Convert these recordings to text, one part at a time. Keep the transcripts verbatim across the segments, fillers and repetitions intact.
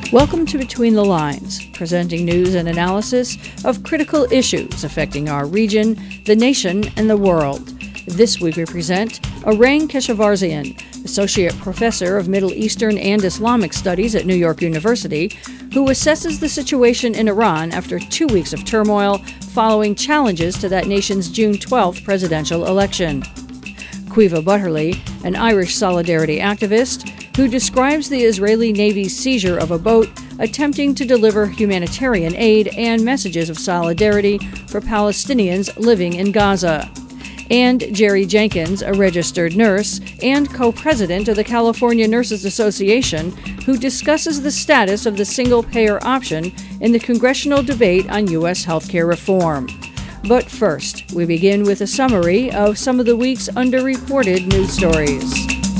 Welcome to Between the Lines, presenting news and analysis of critical issues affecting our region, the nation, and the world. This week we present Arain Keshavarzian, Associate Professor of Middle Eastern and Islamic Studies at New York University, who assesses the situation in Iran after two weeks of turmoil following challenges to that nation's June twelfth presidential election. Caoimhe Butterly, an Irish solidarity activist, who describes the Israeli Navy's seizure of a boat attempting to deliver humanitarian aid and messages of solidarity for Palestinians living in Gaza. And Jerry Jenkins, a registered nurse and co-president of the California Nurses Association, who discusses the status of the single-payer option in the congressional debate on U S healthcare reform. But first, we begin with a summary of some of the week's underreported news stories.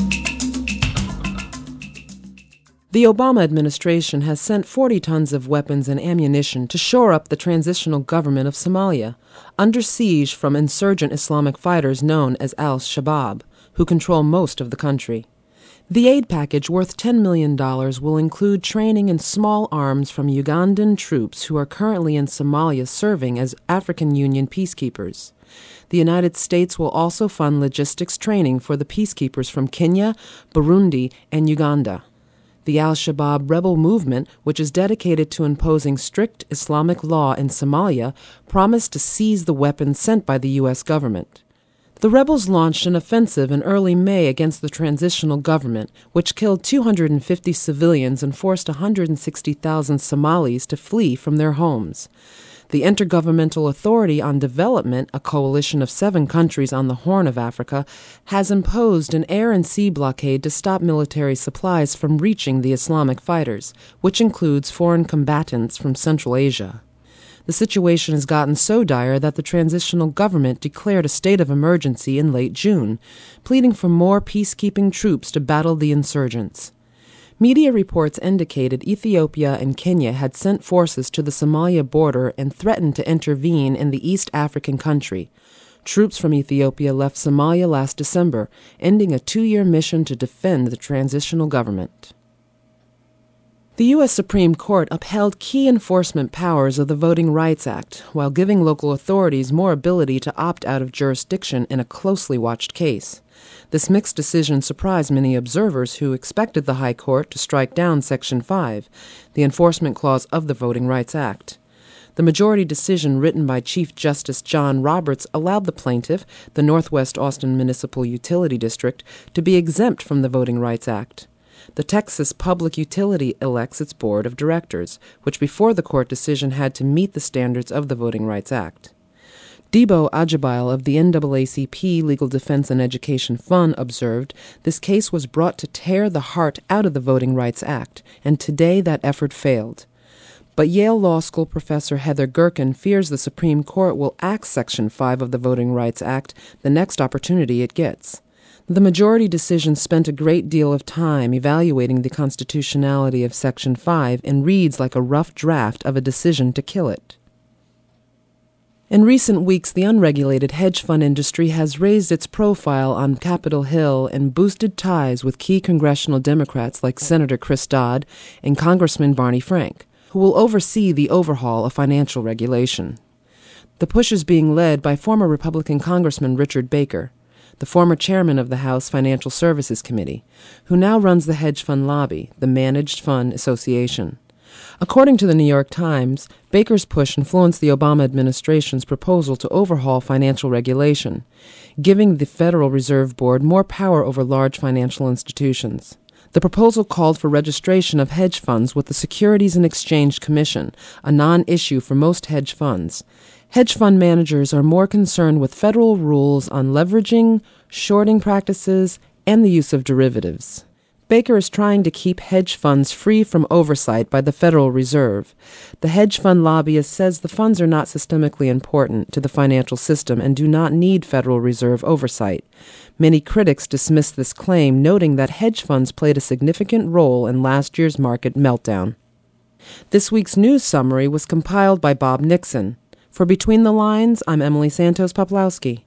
The Obama administration has sent forty tons of weapons and ammunition to shore up the transitional government of Somalia, under siege from insurgent Islamic fighters known as al-Shabaab, who control most of the country. The aid package worth ten million dollars will include training in small arms from Ugandan troops who are currently in Somalia serving as African Union peacekeepers. The United States will also fund logistics training for the peacekeepers from Kenya, Burundi, and Uganda. The al-Shabaab rebel movement, which is dedicated to imposing strict Islamic law in Somalia, promised to seize the weapons sent by the U S government. The rebels launched an offensive in early May against the transitional government, which killed two hundred fifty civilians and forced one hundred sixty thousand Somalis to flee from their homes. The Intergovernmental Authority on Development, a coalition of seven countries on the Horn of Africa, has imposed an air and sea blockade to stop military supplies from reaching the Islamic fighters, which includes foreign combatants from Central Asia. The situation has gotten so dire that the transitional government declared a state of emergency in late June, pleading for more peacekeeping troops to battle the insurgents. Media reports indicated Ethiopia and Kenya had sent forces to the Somalia border and threatened to intervene in the East African country. Troops from Ethiopia left Somalia last December, ending a two-year mission to defend the transitional government. The U S Supreme Court upheld key enforcement powers of the Voting Rights Act, while giving local authorities more ability to opt out of jurisdiction in a closely watched case. This mixed decision surprised many observers who expected the High Court to strike down Section five, the enforcement clause of the Voting Rights Act. The majority decision written by Chief Justice John Roberts allowed the plaintiff, the Northwest Austin Municipal Utility District, to be exempt from the Voting Rights Act. The Texas Public Utility elects its board of directors, which before the court decision had to meet the standards of the Voting Rights Act. Debo Ajibail of the N double A C P Legal Defense and Education Fund observed, this case was brought to tear the heart out of the Voting Rights Act, and today that effort failed. But Yale Law School professor Heather Gerken fears the Supreme Court will axe Section five of the Voting Rights Act the next opportunity it gets. The majority decision spent a great deal of time evaluating the constitutionality of Section five and reads like a rough draft of a decision to kill it. In recent weeks, the unregulated hedge fund industry has raised its profile on Capitol Hill and boosted ties with key congressional Democrats like Senator Chris Dodd and Congressman Barney Frank, who will oversee the overhaul of financial regulation. The push is being led by former Republican Congressman Richard Baker, the former chairman of the House Financial Services Committee, who now runs the hedge fund lobby, the Managed Fund Association. According to the New York Times, Baker's push influenced the Obama administration's proposal to overhaul financial regulation, giving the Federal Reserve Board more power over large financial institutions. The proposal called for registration of hedge funds with the Securities and Exchange Commission, a non-issue for most hedge funds. Hedge fund managers are more concerned with federal rules on leveraging, shorting practices, and the use of derivatives. Baker is trying to keep hedge funds free from oversight by the Federal Reserve. The hedge fund lobbyist says the funds are not systemically important to the financial system and do not need Federal Reserve oversight. Many critics dismiss this claim, noting that hedge funds played a significant role in last year's market meltdown. This week's news summary was compiled by Bob Nixon. For Between the Lines, I'm Emily Santos-Poplawski.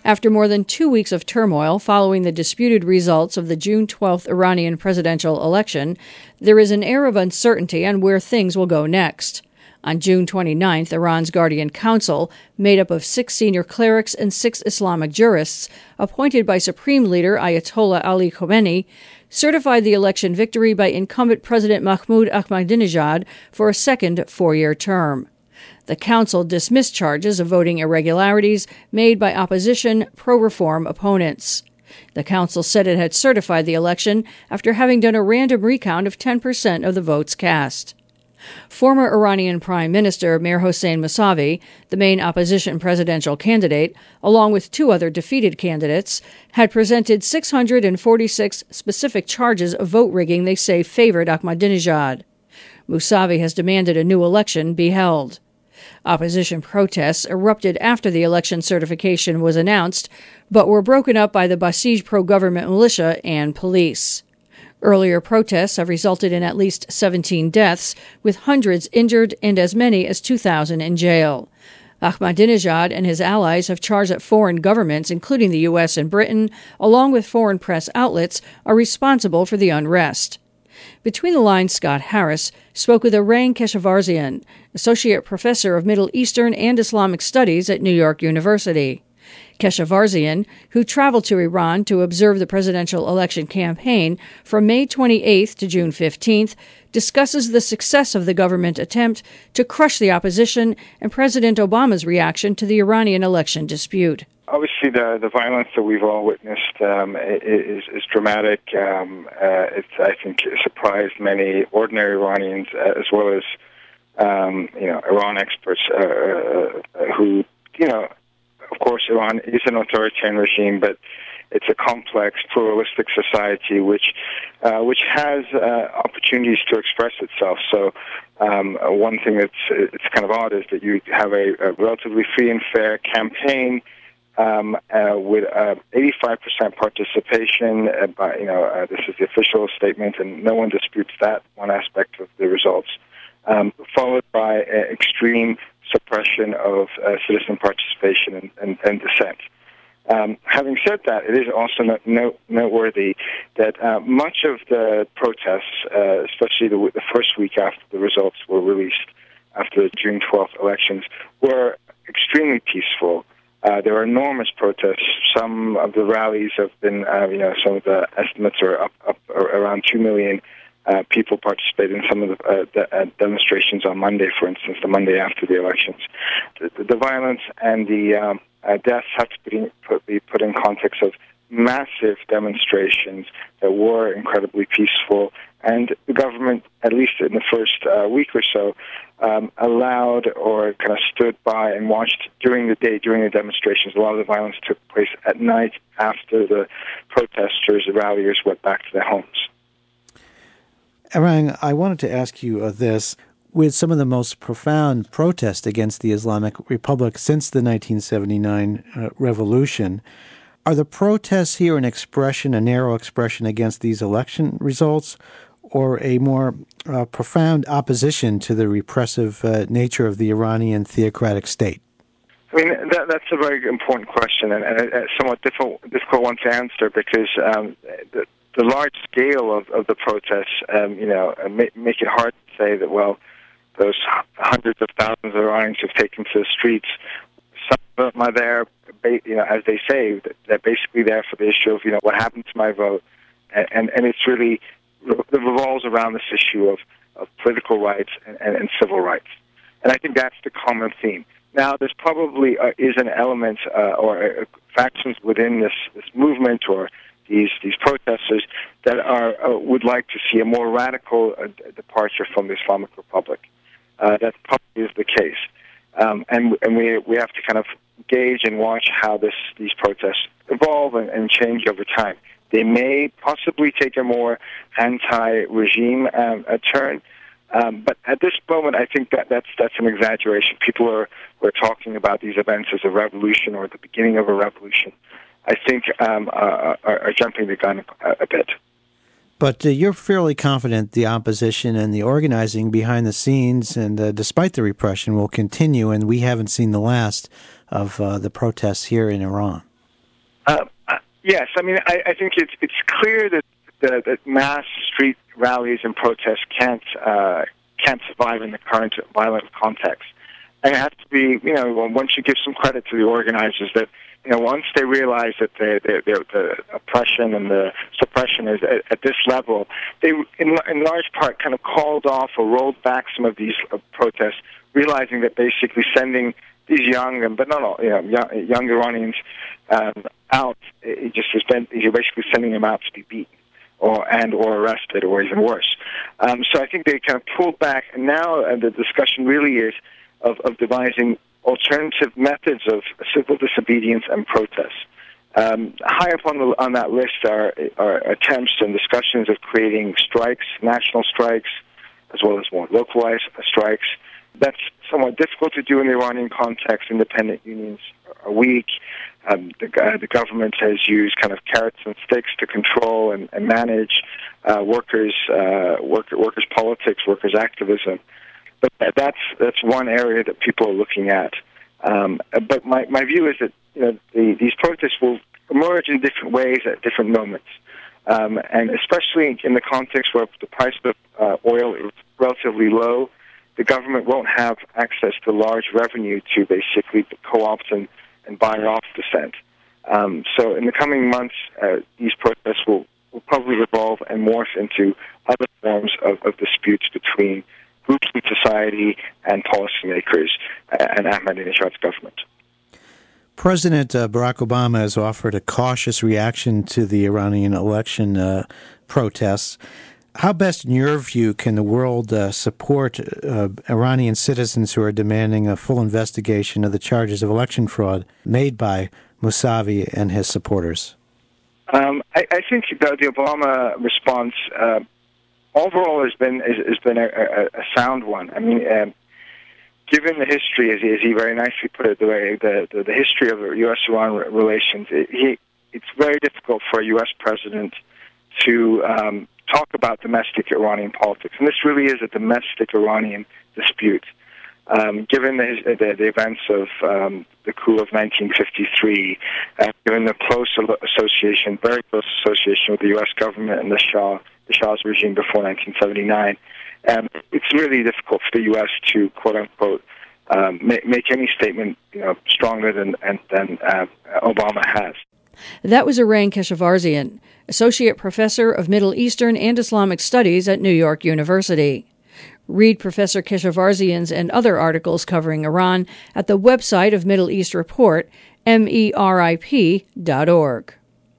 After more than two weeks of turmoil following the disputed results of the June twelfth Iranian presidential election, there is an air of uncertainty on where things will go next. On June twenty-ninth, Iran's Guardian Council, made up of six senior clerics and six Islamic jurists, appointed by Supreme Leader Ayatollah Ali Khamenei, certified the election victory by incumbent President Mahmoud Ahmadinejad for a second four-year term. The council dismissed charges of voting irregularities made by opposition pro-reform opponents. The council said it had certified the election after having done a random recount of ten percent of the votes cast. Former Iranian Prime Minister Mir Hossein Mousavi, the main opposition presidential candidate, along with two other defeated candidates, had presented six hundred forty-six specific charges of vote rigging they say favored Ahmadinejad. Mousavi has demanded a new election be held. Opposition protests erupted after the election certification was announced, but were broken up by the Basij pro-government militia and police. Earlier protests have resulted in at least seventeen deaths, with hundreds injured and as many as two thousand in jail. Ahmadinejad and his allies have charged that foreign governments, including the U S and Britain, along with foreign press outlets, are responsible for the unrest. Between the Lines, Scott Harris spoke with Arang Keshavarzian, Associate Professor of Middle Eastern and Islamic Studies at New York University. Keshavarzian, who traveled to Iran to observe the presidential election campaign from May twenty-eighth to June fifteenth, discusses the success of the government attempt to crush the opposition and President Obama's reaction to the Iranian election dispute. Obviously, the the violence that we've all witnessed um, is is dramatic. Um, uh, it's, I think, surprised many ordinary Iranians uh, as well as um, you know Iran experts uh, uh, who you know. Of course, Iran is an authoritarian regime, but it's a complex, pluralistic society which uh, which has uh, opportunities to express itself. So um, one thing that's it's kind of odd is that you have a, a relatively free and fair campaign um, uh, with uh, eighty-five percent participation. Uh, by, you know, uh, this is the official statement, and no one disputes that one aspect of the results, um, followed by uh, extreme suppression of uh, citizen participation and, and, and dissent. Um, having said that, it is also not, note, noteworthy that uh, much of the protests, uh, especially the, the first week after the results were released, after the June twelfth elections, were extremely peaceful. Uh, there were enormous protests. Some of the rallies have been, uh, you know, some of the estimates are up, up around two million. Uh, people participated in some of the, uh, the uh, demonstrations on Monday, for instance, the Monday after the elections. The, the, the violence and the um, uh, deaths have to be put, be put in context of massive demonstrations that were incredibly peaceful, and the government, at least in the first uh, week or so, um, allowed or kind of stood by and watched during the day, during the demonstrations. A lot of the violence took place at night after the protesters, the ralliers, went back to their homes. Arang, I wanted to ask you uh, this. With some of the most profound protests against the Islamic Republic since the nineteen seventy-nine uh, revolution, are the protests here an expression, a narrow expression against these election results, or a more uh, profound opposition to the repressive uh, nature of the Iranian theocratic state? I mean, that, that's a very important question and, and a, a somewhat difficult, difficult one to answer because um, the The large scale of, of the protests, um, you know, make, make it hard to say that, well, those hundreds of thousands of Iranians who've taken to the streets, some of them are there, you know, as they say, they're basically there for the issue of, you know, what happened to my vote. And, and, and it's really, it revolves around this issue of, of political rights and, and, and civil rights. And I think that's the common theme. Now, there's probably uh, is an element uh, or uh, factions within this, this movement or These these protesters that are uh, would like to see a more radical uh, departure from the Islamic Republic. Uh, that probably is the case, um, and and we we have to kind of gauge and watch how this these protests evolve and, and change over time. They may possibly take a more anti-regime um, a turn, um, but at this moment, I think that that's that's an exaggeration. People are are talking about these events as a revolution or the beginning of a revolution. I think um, uh, are, are jumping the gun a, a bit. But uh, you're fairly confident the opposition and the organizing behind the scenes, and uh, despite the repression, will continue, and we haven't seen the last of uh, the protests here in Iran. Uh, uh, yes, I mean, I, I think it's it's clear that the, that mass street rallies and protests can't uh, can't survive in the current violent context. And it has to be, you know, once you give some credit to the organizers, that, you know, once they realize that the, the, the, the oppression and the suppression is at, at this level, they, in, in large part, kind of called off or rolled back some of these uh, protests, realizing that basically sending these young, but not all, you know, young, young Iranians um, out, it just has been, you're basically sending them out to be beaten or and or arrested, or even worse. Um, so I think they kind of pulled back, and now uh, the discussion really is Of, of devising alternative methods of civil disobedience and protests. Um, high up on, the, on that list are, are attempts and discussions of creating strikes, national strikes, as well as more localized strikes. That's somewhat difficult to do in the Iranian context. Independent unions are weak. Um, the, uh, the government has used kind of carrots and sticks to control and, and manage uh, workers, uh, worker, workers' politics, workers' activism. But that's that's one area that people are looking at. Um, but my, my view is that, you know, the, these protests will emerge in different ways at different moments, um, and especially in the context where the price of uh, oil is relatively low, the government won't have access to large revenue to basically co-opt and, and buy off dissent. Um, so in the coming months, uh, these protests will, will probably evolve and morph into other forms of, of disputes between groups in society and policymakers and Ahmadinejad's government. President uh, Barack Obama has offered a cautious reaction to the Iranian election uh, protests. How best, in your view, can the world uh, support uh, Iranian citizens who are demanding a full investigation of the charges of election fraud made by Mousavi and his supporters? Um, I, I think the, the Obama response uh, overall has been has been a, a, a sound one. I mean, um, given the history, as he, as he very nicely put it, the way the the, the history of U S Iran relations, it, he, it's very difficult for a U S president to um, talk about domestic Iranian politics, and this really is a domestic Iranian dispute. Um, given the, the, the events of um, the coup of nineteen fifty-three, uh, given the close association, very close association with the U S government and the Shah. the Shah's regime before nineteen seventy-nine. Um, it's really difficult for the U S to, quote-unquote, um, make, make any statement, you know, stronger than, and, than uh, Obama has. That was Arain Keshavarzian, Associate Professor of Middle Eastern and Islamic Studies at New York University. Read Professor Keshavarzian's and other articles covering Iran at the website of Middle East Report, M E R I P dot org.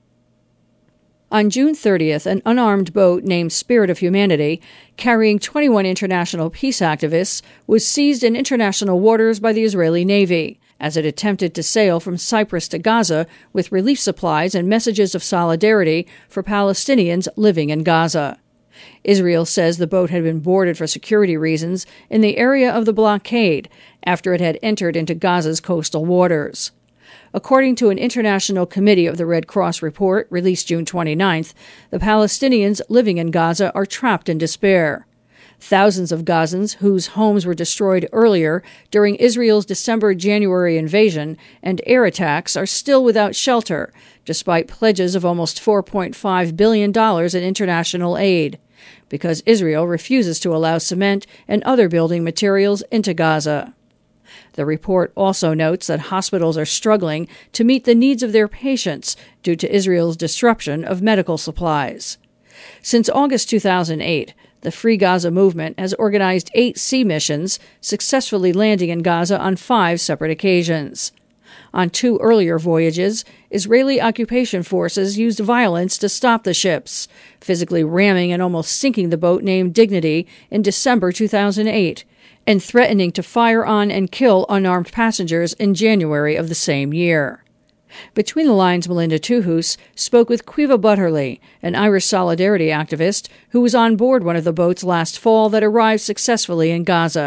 On June thirtieth, an unarmed boat named Spirit of Humanity, carrying twenty-one international peace activists, was seized in international waters by the Israeli Navy as it attempted to sail from Cyprus to Gaza with relief supplies and messages of solidarity for Palestinians living in Gaza. Israel says the boat had been boarded for security reasons in the area of the blockade after it had entered into Gaza's coastal waters. According to an International Committee of the Red Cross report released June twenty-ninth, the Palestinians living in Gaza are trapped in despair. Thousands of Gazans whose homes were destroyed earlier during Israel's December-January invasion and air attacks are still without shelter, despite pledges of almost four point five billion dollars in international aid, because Israel refuses to allow cement and other building materials into Gaza. The report also notes that hospitals are struggling to meet the needs of their patients due to Israel's disruption of medical supplies. Since August two thousand eight, the Free Gaza movement has organized eight sea missions, successfully landing in Gaza on five separate occasions. On two earlier voyages, Israeli occupation forces used violence to stop the ships, physically ramming and almost sinking the boat named Dignity in December two thousand eight, and threatening to fire on and kill unarmed passengers in January of the same year. Between the Lines, Melinda Tuhus spoke with Quiva Butterly, an Irish solidarity activist who was on board one of the boats last fall that arrived successfully in Gaza.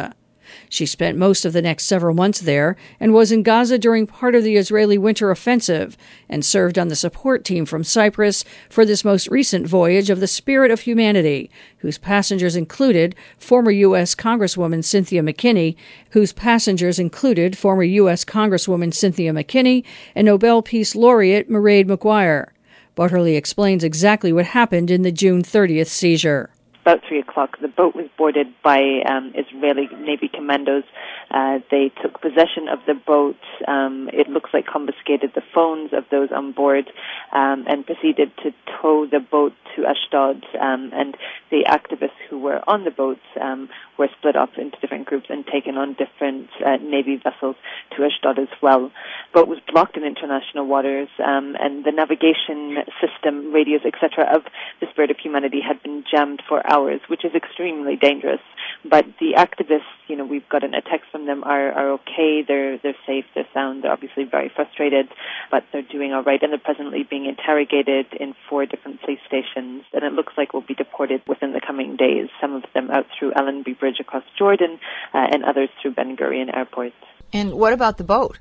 She spent most of the next several months there and was in Gaza during part of the Israeli winter offensive and served on the support team from Cyprus for this most recent voyage of the Spirit of Humanity, whose passengers included former U S Congresswoman Cynthia McKinney, whose passengers included former U S Congresswoman Cynthia McKinney and Nobel Peace Laureate Mairead Maguire. Butterly explains exactly what happened in the June thirtieth seizure. About three o'clock, the boat was boarded by um, Israeli Navy commandos. Uh, they took possession of the boat. Um, it looks like confiscated the phones of those on board um, and proceeded to tow the boat to Ashdod. Um, and the activists who were on the boat um, were split up into different groups and taken on different uh, Navy vessels to Ashdod as well. The boat was blocked in international waters, um, and the navigation system, radios, et cetera, of the Spirit of Humanity had been jammed for hours, which is extremely dangerous. But the activists, you know, we've gotten a text from them, are, are okay, they're they're safe, they're sound, they're obviously very frustrated, but they're doing all right, and they're presently being interrogated in four different police stations, and it looks like will be deported within the coming days, some of them out through Allenby Bridge across Jordan, uh, and others through Ben Gurion Airport. And what about the boat?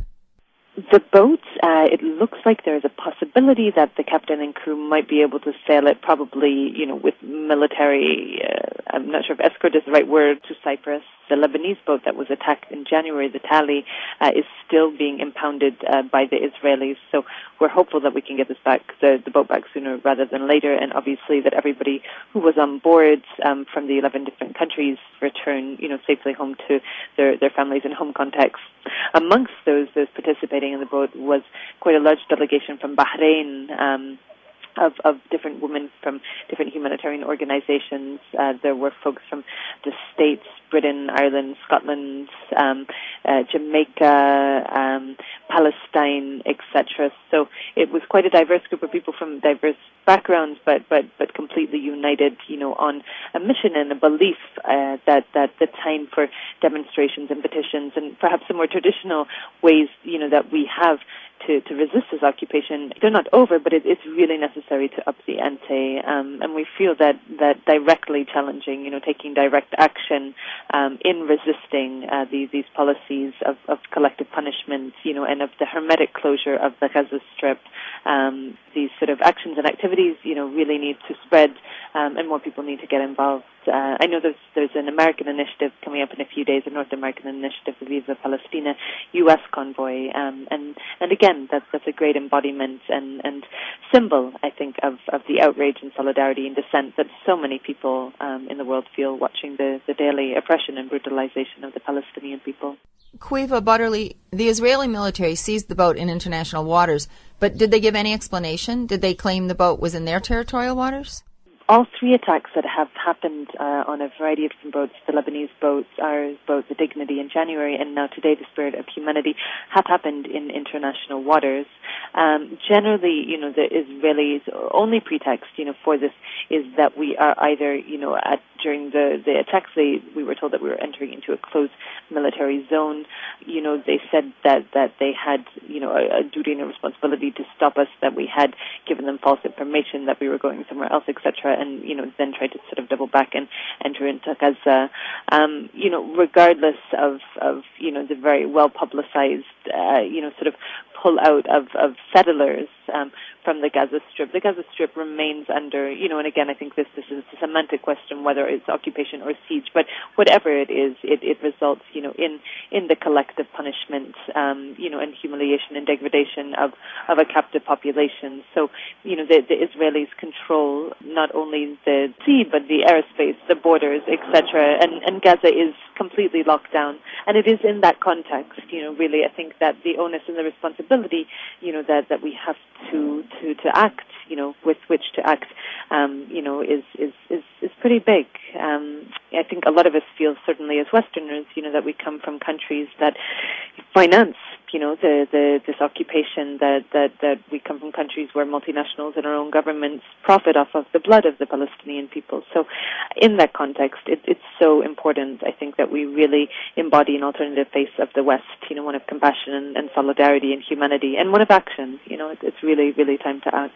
The boat, uh, it looks like there is a possibility that the captain and crew might be able to sail it, probably, you know, with military, uh, I'm not sure if escort is the right word, to Cyprus. The Lebanese boat that was attacked in January, the Tali, uh, is still being impounded uh, by the Israelis. So we're hopeful that we can get this back, the, the boat back sooner rather than later, and obviously that everybody who was on board um, from the eleven different countries return, you know, safely home to their, their families and home contexts. Amongst those, those participating in the boat was quite a large delegation from Bahrain, um, Of, of different women from different humanitarian organizations. Uh, there were folks from the States, Britain, Ireland, Scotland, um, uh, Jamaica, um, Palestine, et cetera. So it was quite a diverse group of people from diverse backgrounds, but but but completely united, you know, on a mission and a belief uh, that that the time for demonstrations and petitions and perhaps the more traditional ways, you know, that we have to, to resist this occupation, they're not over, but it, it's really necessary to up the ante. Um, and we feel that, that directly challenging, you know, taking direct action um, in resisting uh, these, these policies of, of collective punishment, you know, and of the hermetic closure of the Gaza Strip. Um, these sort of actions and activities, you know, really need to spread, um, and more people need to get involved. Uh, I know there's there's an American initiative coming up in a few days, a North American initiative, the Viva Palestina U S convoy, um, and and again, that's that's a great embodiment and, and symbol, I think, of, of the outrage and solidarity and dissent that so many people um, in the world feel watching the, the daily oppression and brutalization of the Palestinian people. Caoimhe Butterly, the Israeli military seized the boat in international waters, but did they give any explanation? Did they claim the boat was in their territorial waters? All three attacks that have happened uh, on a variety of different boats, the Lebanese boats, our boat, the Dignity, in January, and now today, the Spirit of Humanity, have happened in international waters. Um, generally, you know, the Israelis' only pretext, you know, for this is that we are either, you know, at, during the, the attacks, they, we were told that we were entering into a closed military zone. You know, they said that, that they had, you know, a, a duty and a responsibility to stop us, that we had given them false information, that we were going somewhere else, et cetera, and, you know, then tried to sort of double back and enter into Gaza. Um, you know, regardless of, of, you know, the very well-publicized, uh, you know, sort of pull out of, of settlers um, from the Gaza Strip. The Gaza Strip remains under, you know, and again, I think this, this is a semantic question, whether it's occupation or siege, but whatever it is, it, it results, you know, in, in the collective punishment, um, you know, and humiliation and degradation of, of a captive population. So, you know, the, the Israelis control not only the sea, but the airspace, the borders, et cetera, and, and Gaza is completely locked down. And it is in that context, you know, really, I think that the onus and the responsibility, you know, that, that we have to, to, to act, you know, with which to act, um, you know, is, is, is, is pretty big. Um, I think a lot of us feel, certainly as Westerners, you know, that we come from countries that finance, you know, the, the, this occupation, that, that, that we come from countries where multinationals and our own governments profit off of the blood of the Palestinian people. So in that context, it, it's so important, I think, that we really embody an alternative face of the West, you know, one of compassion and, and solidarity and humanity, and one of action. You know, it, it's really, really time to act.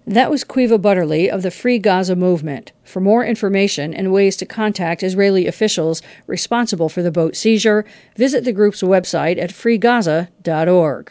That was Quiva Butterly of the Free Gaza Movement. For more information and ways to contact Israeli officials responsible for the boat seizure, visit the group's website at free gaza dot org.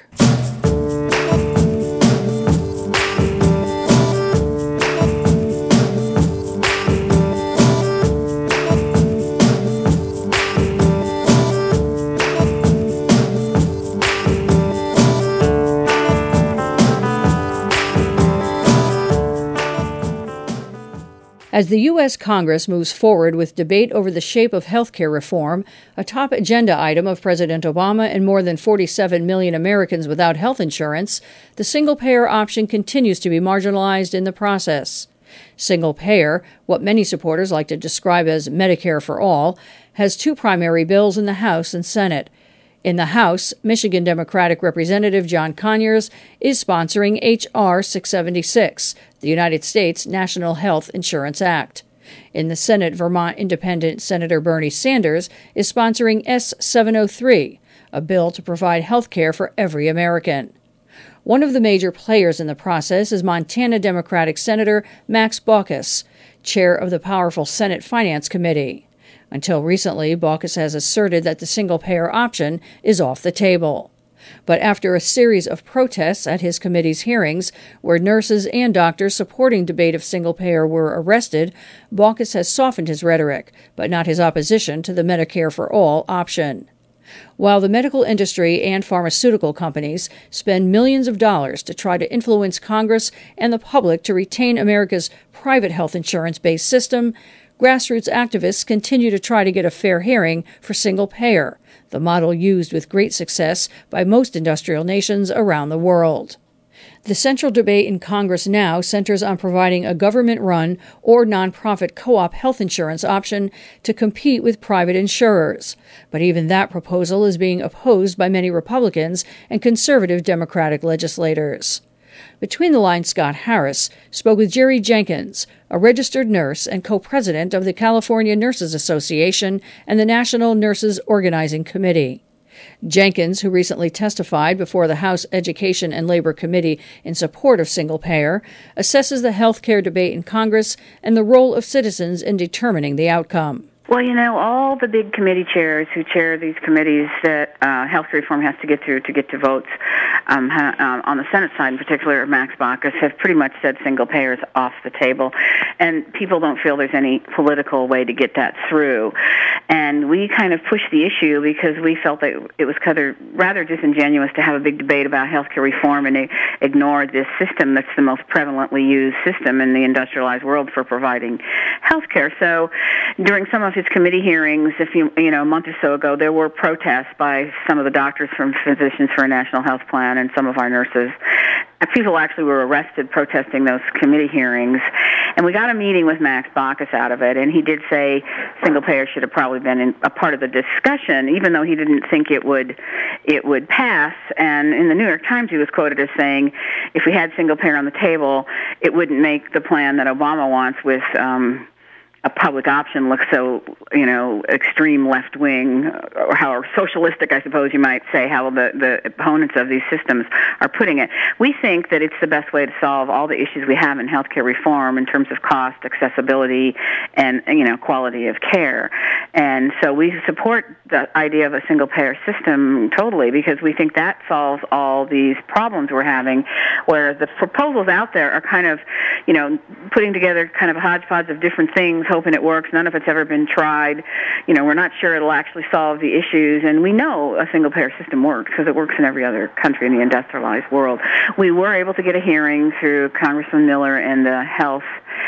As the U S. Congress moves forward with debate over the shape of health care reform, a top agenda item of President Obama and more than forty-seven million Americans without health insurance, the single-payer option continues to be marginalized in the process. Single-payer, what many supporters like to describe as Medicare for All, has two primary bills in the House and Senate. In the House, Michigan Democratic Representative John Conyers is sponsoring H R six seventy-six, the United States National Health Insurance Act. In the Senate, Vermont Independent Senator Bernie Sanders is sponsoring S seven oh three, a bill to provide health care for every American. One of the major players in the process is Montana Democratic Senator Max Baucus, chair of the powerful Senate Finance Committee. Until recently, Baucus has asserted that the single-payer option is off the table. But after a series of protests at his committee's hearings, where nurses and doctors supporting debate of single-payer were arrested, Baucus has softened his rhetoric, but not his opposition to the Medicare for All option. While the medical industry and pharmaceutical companies spend millions of dollars to try to influence Congress and the public to retain America's private health insurance-based system, grassroots activists continue to try to get a fair hearing for single-payer, the model used with great success by most industrial nations around the world. The central debate in Congress now centers on providing a government-run or nonprofit co-op health insurance option to compete with private insurers. But even that proposal is being opposed by many Republicans and conservative Democratic legislators. Between the Lines, Scott Harris spoke with Jerry Jenkins, a registered nurse and co-president of the California Nurses Association and the National Nurses Organizing Committee. Jenkins, who recently testified before the House Education and Labor Committee in support of single-payer, assesses the health care debate in Congress and the role of citizens in determining the outcome. Well, you know, all the big committee chairs who chair these committees that uh, health reform has to get through to get to votes, um, ha, um, on the Senate side in particular, Max Baucus, have pretty much said single payer is off the table. And people don't feel there's any political way to get that through. And we kind of pushed the issue because we felt that it was kind of rather disingenuous to have a big debate about health care reform and ignore this system that's the most prevalently used system in the industrialized world for providing health care. So during some of his committee hearings, if you you know a month or so ago, there were protests by some of the doctors from Physicians for a National Health Plan and some of our nurses. People actually were arrested protesting those committee hearings, and we got a meeting with Max Baucus out of it, and he did say single payer should have probably been in, a part of the discussion, even though he didn't think it would it would pass. And in the New York Times, he was quoted as saying, if we had single payer on the table, it wouldn't make the plan that Obama wants with um, a public option look so, you know, extreme left-wing, or how socialistic, I suppose you might say, how the, the opponents of these systems are putting it. We think that it's the best way to solve all the issues we have in healthcare reform in terms of cost, accessibility, and, you know, quality of care. And so we support the idea of a single-payer system totally, because we think that solves all these problems we're having, where the proposals out there are kind of, you know, putting together kind of a hodgepodge of different things, hoping it works. None of it's ever been tried. You know, we're not sure it'll actually solve the issues, and we know a single-payer system works because it works in every other country in the industrialized world. We were able to get a hearing through Congressman Miller and the Health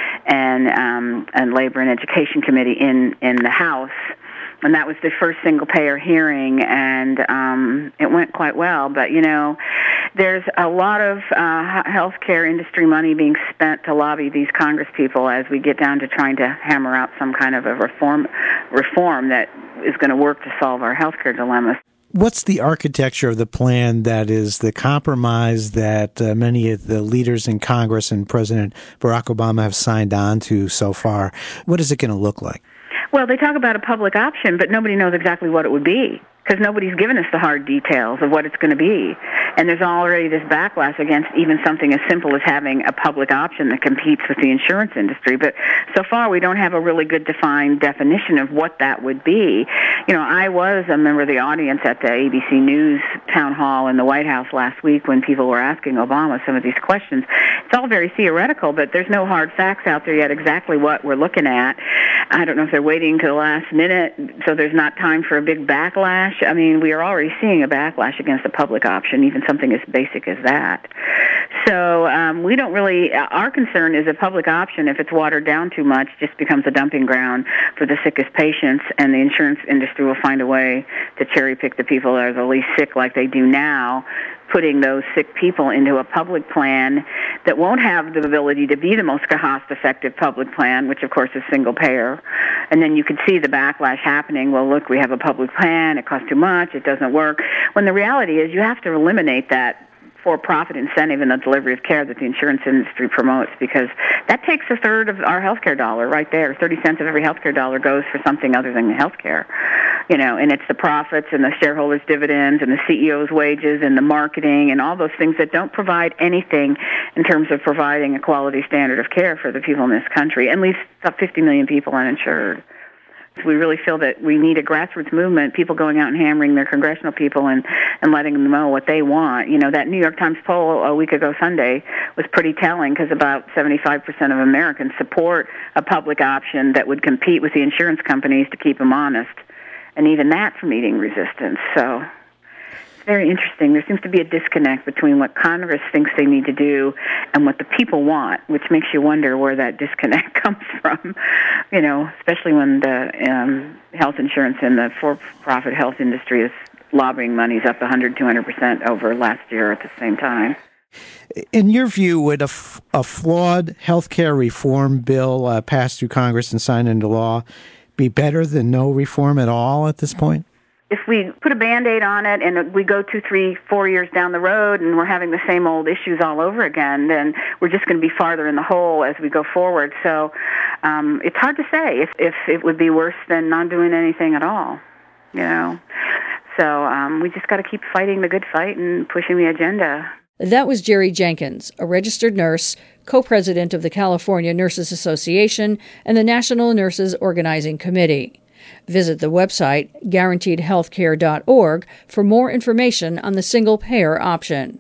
and um, and Labor and Education Committee in, in the House, and that was the first single-payer hearing, and um, it went quite well. But, you know, there's a lot of uh, healthcare industry money being spent to lobby these Congress people as we get down to trying to hammer out some kind of a reform reform that is going to work to solve our healthcare dilemmas. What's the architecture of the plan that is the compromise that uh, many of the leaders in Congress and President Barack Obama have signed on to so far? What is it going to look like? Well, they talk about a public option, but nobody knows exactly what it would be. because nobody's given us the hard details of what it's going to be. And there's already this backlash against even something as simple as having a public option that competes with the insurance industry. But so far, we don't have a really good defined definition of what that would be. You know, I was a member of the audience at the A B C News town hall in the White House last week when people were asking Obama some of these questions. It's all very theoretical, but there's no hard facts out there yet exactly what we're looking at. I don't know if they're waiting to the last minute so there's not time for a big backlash. I mean, we are already seeing a backlash against the public option, even something as basic as that. So um, we don't really, our concern is a public option, if it's watered down too much, just becomes a dumping ground for the sickest patients, and the insurance industry will find a way to cherry pick the people that are the least sick like they do now, putting those sick people into a public plan that won't have the ability to be the most cost-effective public plan, which, of course, is single-payer. And then you can see the backlash happening. Well, look, we have a public plan. It costs too much. It doesn't work. When the reality is you have to eliminate that for-profit incentive in the delivery of care that the insurance industry promotes, because that takes a third of our healthcare dollar right there. thirty cents of every healthcare dollar goes for something other than healthcare. You know, and it's the profits and the shareholders' dividends and the C E O's wages and the marketing and all those things that don't provide anything in terms of providing a quality standard of care for the people in this country, and leaves fifty million people uninsured. We really feel that we need a grassroots movement, people going out and hammering their congressional people and, and letting them know what they want. You know, that New York Times poll a week ago Sunday was pretty telling, because about seventy-five percent of Americans support a public option that would compete with the insurance companies to keep them honest. And even that's meeting resistance. So it's very interesting. There seems to be a disconnect between what Congress thinks they need to do and what the people want, which makes you wonder where that disconnect comes from, you know, especially when the um, health insurance and the for-profit health industry is lobbying money's up one hundred, two hundred percent over last year at the same time. In your view, would a, f- a flawed health care reform bill uh, passed through Congress and signed into law be better than no reform at all at this point? If we put a Band-Aid on it and we go two, three, four years down the road and we're having the same old issues all over again, then we're just going to be farther in the hole as we go forward. So um, it's hard to say if, if it would be worse than not doing anything at all, you know. So um, we just got to keep fighting the good fight and pushing the agenda. That was Jerry Jenkins, a registered nurse, co-president of the California Nurses Association and the National Nurses Organizing Committee. Visit the website guaranteed health care dot org for more information on the single-payer option.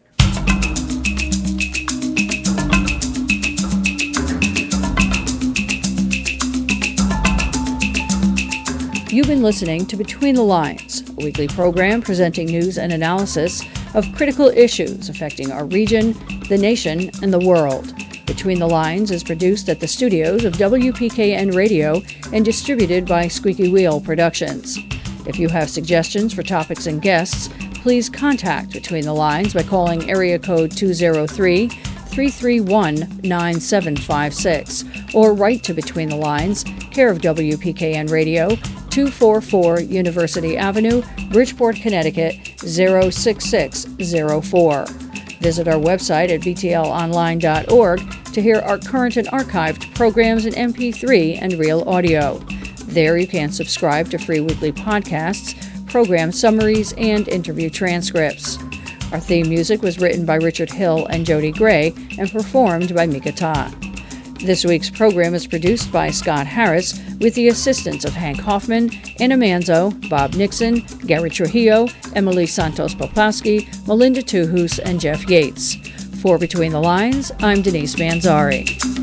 You've been listening to Between the Lines, a weekly program presenting news and analysis of critical issues affecting our region, the nation, and the world. Between the Lines is produced at the studios of W P K N Radio and distributed by Squeaky Wheel Productions. If you have suggestions for topics and guests, please contact Between the Lines by calling area code two oh three, three three one, nine seven five six or write to Between the Lines, care of W P K N Radio, two forty-four University Avenue, Bridgeport, Connecticut, zero six six zero four. Visit our website at b t l online dot org to hear our current and archived programs in M P three and real audio. There you can subscribe to free weekly podcasts, program summaries, and interview transcripts. Our theme music was written by Richard Hill and Jody Gray and performed by Mika Ta. This week's program is produced by Scott Harris with the assistance of Hank Hoffman, Anna Manzo, Bob Nixon, Gary Trujillo, Emily Santos-Poplawski, Melinda Tuhus, and Jeff Yates. For Between the Lines, I'm Denise Manzari.